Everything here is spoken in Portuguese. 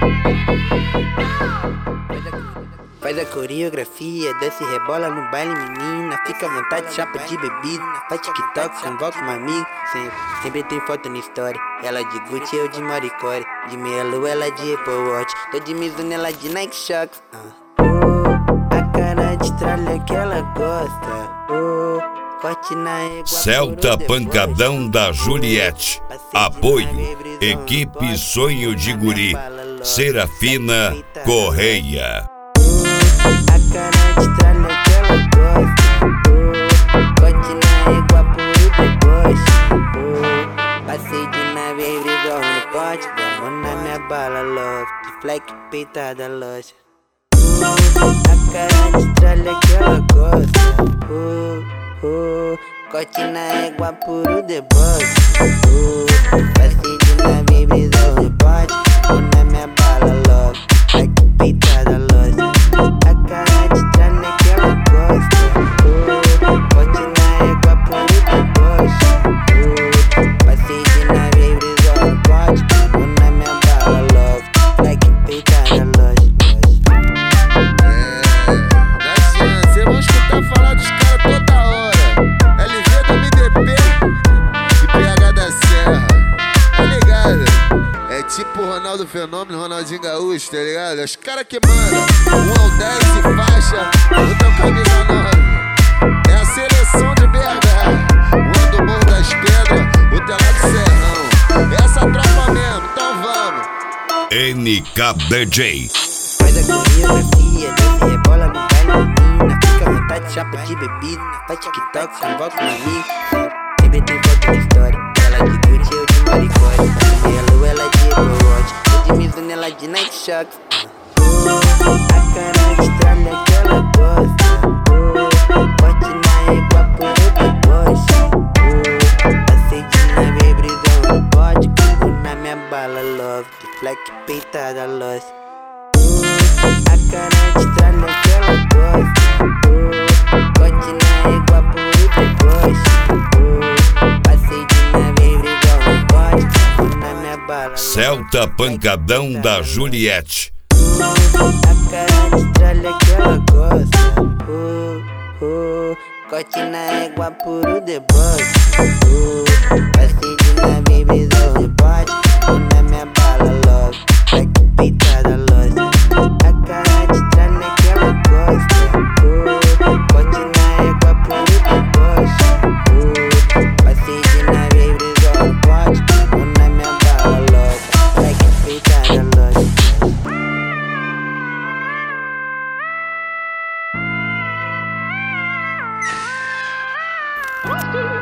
Faz a coreografia, desce e rebola no baile, menina. Fica à vontade, chapa de bebida. Faz TikTok, convoca um amigo. Sempre tem foto na história. Ela de Gucci, eu de Maricore. De meia lua, ela de Apple Watch. Tô de Mizuno, ela de Nike Shox. A cara de tralha que ela gosta. Forte na égua. Celta Pancadão da Juliette. Apoio Equipe Sonho de Guri. Serafina Correia. A cara de tralha que ela gosta. Corte na égua, puro deboche. Passei de nave, brisou no pote. Vamos na minha bala, love. De fleck peitada, loja. A cara de tralha que ela gosta. Corte na égua, puro deboche. Passei de nave, brisou no pote. Vamos na minha bala, love. Fleck peitada, loja. A cara de tralha que ela gosta. Corte na égua, puro deboche. Passei de nave, brisou no pote. Vamos na minha bala, love. Fleck peitada, loja. Cê vão escutar falar dos caras toda hora. LV do MDP e PH da Serra, tá ligado? É tipo Ronaldo Fenômeno, Ronaldinho Gaúcho, tá ligado? É os caras que mandam. 1 ao 10 e faixa, outro é o camisa 9. É a seleção de BH, um do Morro das Pedras, outro é lá do Serrão. Essa tropa mesmo, então vamos. NK DJ. Faz a coreografia, desce e rebola no baile, menina. Fica à vontade, chapa de bebida. Faz TikTok, convoca um amigo. Sempre tem foto na história. Ela de Gucci, eu de Maricore. De meia lua, ela de Apple Watch. Eu de Mizuno, ela de Nike Shox. A cara de tralha que ela gosta. Forte na égua, puro deboche. Passei de nave, brisou no pote. Vou na minha bala, love. De fleck peitada, loja. A cara de tralha que ela gosta. Corte na égua, puro deboche. Passei de nave, brisou no pote. Vou na minha bala. Celta Pancadão da Juliette. A cara de tralha que ela gosta. Corte na égua, puro deboche. Passei de nave, brisou no pote. Vou na minha bala, love. Fleck peitada, loja. A cara de tralha que ela gosta. Corte na égua, puro deboche. Passei de nave, brisou no pote. Vou na minha bala, love. Fleck peitada, loja.